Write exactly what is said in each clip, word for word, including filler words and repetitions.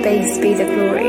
bass be the glory.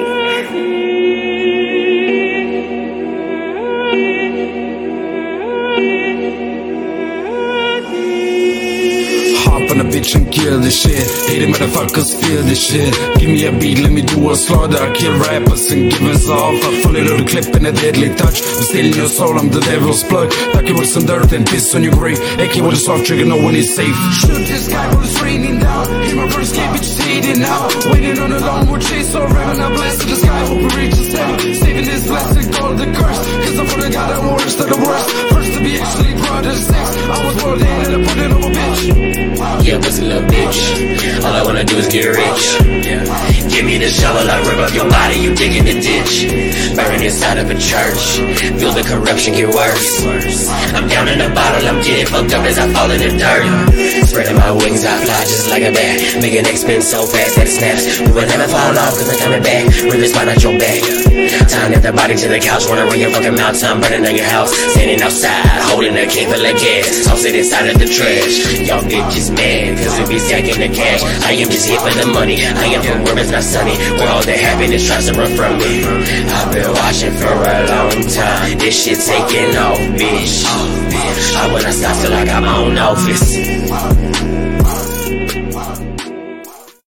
On a bitch and kill this shit. Eighty motherfuckers feel this shit. Give me a beat, let me do a slaughter. I kill rappers and give us off a fully loaded clip and a deadly touch. I'm stealing your soul, I'm the devil's plug. Pack you with some dirt and piss on your grave. A K with a soft trigger, no one is safe. Shoot this guy while it's raining down. Hear my first game, bitches hating now. Waiting on a long chase or ramming. I blasted the sky, hope we reach the seven. Saving this blessing, call the curse. Cause I'm for the god, I'm worse than the worst. First to be actually proud of sex. I was born in and I put it over, bitch. Yeah, pussy little bitch. All I wanna do is get rich. Give me the shovel, I rip up your body, you dig in the ditch. Burning inside of a church. Feel the corruption get worse. I'm down in the bottle, I'm getting fucked up as I fall in the dirt. Spreading my wings, I fly just like a bat. Making X spin so fast that it snaps. We will never fall off cause I'm coming back. Rip the spine out your back. Time to the body to the couch, wanna run your fucking mouth. Time burning down your house. Standing outside, holding a can full of gas. Toss it inside of the trash. Y'all bitches mad cause we be stacking the cash. I am just here for the money. I am from where it's not sunny, where all the happiness tries to run from me. I've been watching for a long time. This shit taking off, bitch. I wanna stop till I got my own office.